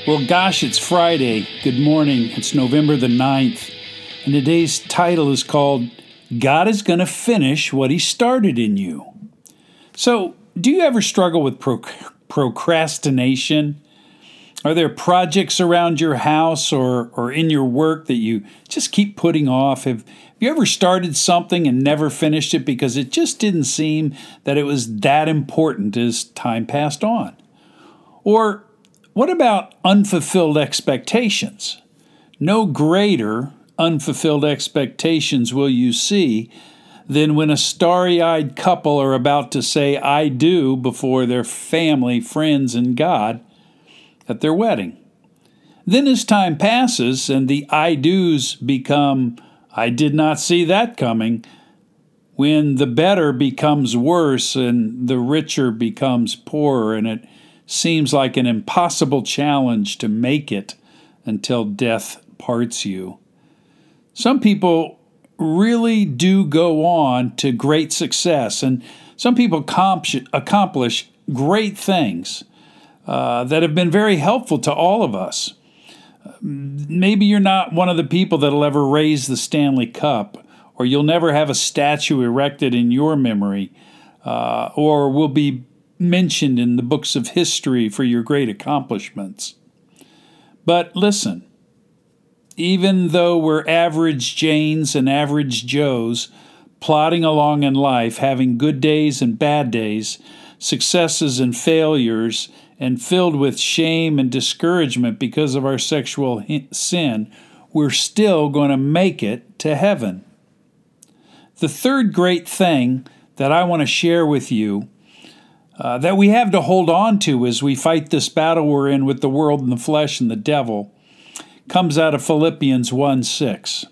Well, gosh, it's Friday. Good morning. It's November the 9th. And today's title is called, God is going to finish what He started in you. So, do you ever struggle with procrastination? Are there projects around your house or in your work that you just keep putting off? Have you ever started something and never finished it because it just didn't seem that it was that important as time passed on? Or what about unfulfilled expectations? No greater unfulfilled expectations will you see than when a starry-eyed couple are about to say I do before their family, friends, and God at their wedding. Then as time passes and the I do's become I did not see that coming, when the better becomes worse and the richer becomes poorer, and it seems like an impossible challenge to make it until death parts you. Some people really do go on to great success, and some people accomplish great things that have been very helpful to all of us. Maybe you're not one of the people that'll ever raise the Stanley Cup, or you'll never have a statue erected in your memory, or will be mentioned in the books of history for your great accomplishments. But listen, even though we're average Janes and average Joes, plodding along in life, having good days and bad days, successes and failures, and filled with shame and discouragement because of our sexual sin, we're still going to make it to heaven. The third great thing that I want to share with you that we have to hold on to as we fight this battle we're in with the world and the flesh and the devil comes out of Philippians 1:6,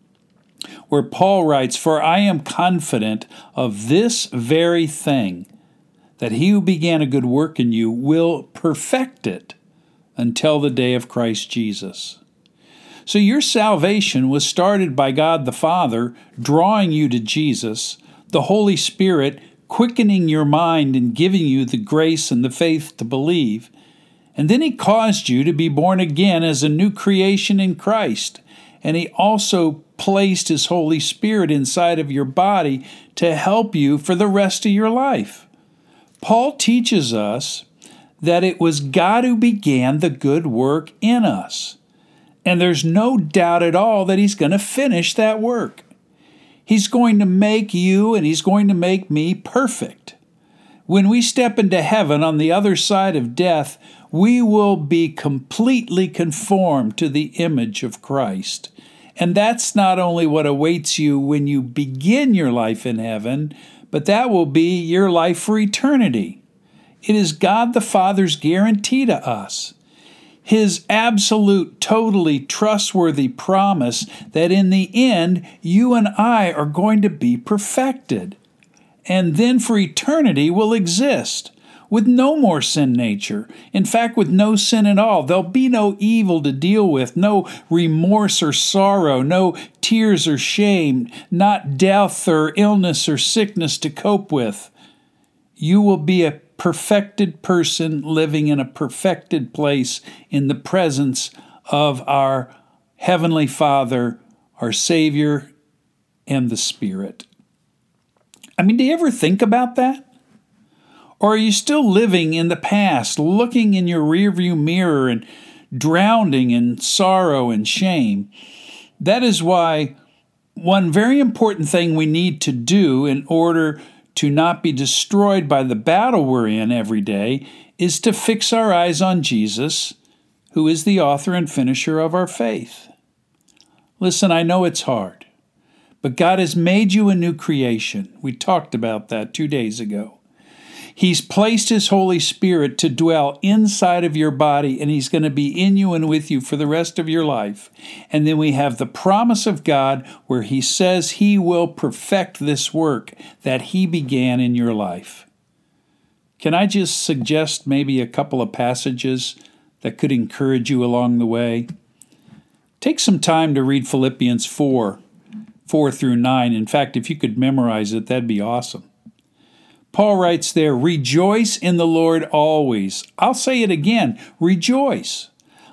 where Paul writes, "For I am confident of this very thing, that he who began a good work in you will perfect it until the day of Christ Jesus." So your salvation was started by God the Father drawing you to Jesus, the Holy Spirit quickening your mind and giving you the grace and the faith to believe. And then He caused you to be born again as a new creation in Christ. And He also placed His Holy Spirit inside of your body to help you for the rest of your life. Paul teaches us that it was God who began the good work in us. And there's no doubt at all that He's going to finish that work. He's going to make you and He's going to make me perfect. When we step into heaven on the other side of death, we will be completely conformed to the image of Christ. And that's not only what awaits you when you begin your life in heaven, but that will be your life for eternity. It is God the Father's guarantee to us. His absolute, totally trustworthy promise that in the end, you and I are going to be perfected. And then for eternity will exist with no more sin nature. In fact, with no sin at all. There'll be no evil to deal with, no remorse or sorrow, no tears or shame, not death or illness or sickness to cope with. You will be a perfected person living in a perfected place in the presence of our Heavenly Father, our Savior, and the Spirit. I mean, do you ever think about that? Or are you still living in the past, looking in your rearview mirror and drowning in sorrow and shame? That is why one very important thing we need to do in order to not be destroyed by the battle we're in every day is to fix our eyes on Jesus, who is the author and finisher of our faith. Listen, I know it's hard, but God has made you a new creation. We talked about that 2 days ago. He's placed His Holy Spirit to dwell inside of your body, and He's going to be in you and with you for the rest of your life. And then we have the promise of God where He says He will perfect this work that He began in your life. Can I just suggest maybe a couple of passages that could encourage you along the way? Take some time to read Philippians 4 through 9. In fact, if you could memorize it, that'd be awesome. Paul writes there, "Rejoice in the Lord always." I'll say it again, rejoice.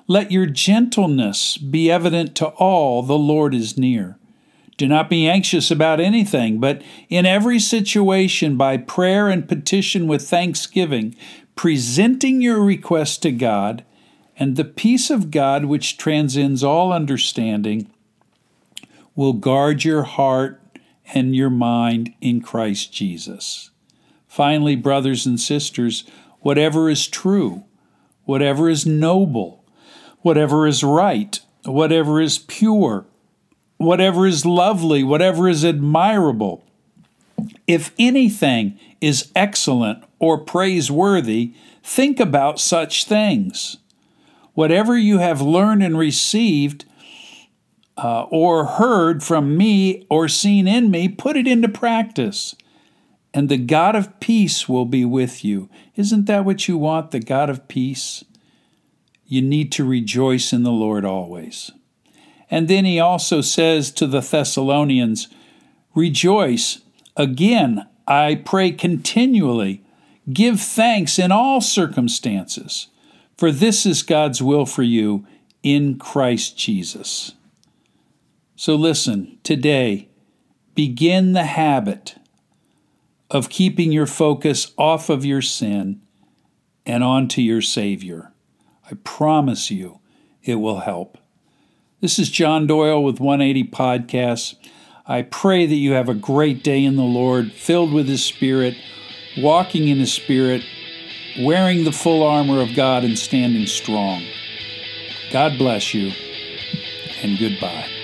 Let your gentleness be evident to all. The Lord is near. Do not be anxious about anything, but in every situation, by prayer and petition with thanksgiving, presenting your request to God, and the peace of God, which transcends all understanding, will guard your heart and your mind in Christ Jesus. Finally, brothers and sisters, whatever is true, whatever is noble, whatever is right, whatever is pure, whatever is lovely, whatever is admirable, if anything is excellent or praiseworthy, think about such things. Whatever you have learned and received or heard from me or seen in me, put it into practice, and the God of peace will be with you. Isn't that what you want, the God of peace? You need to rejoice in the Lord always. And then he also says to the Thessalonians, rejoice. Again, I pray continually. Give thanks in all circumstances, for this is God's will for you in Christ Jesus. So listen, today, begin the habit of keeping your focus off of your sin and onto your Savior. I promise you it will help. This is John Doyle with 180 Podcasts. I pray that you have a great day in the Lord, filled with His Spirit, walking in His Spirit, wearing the full armor of God and standing strong. God bless you, and goodbye.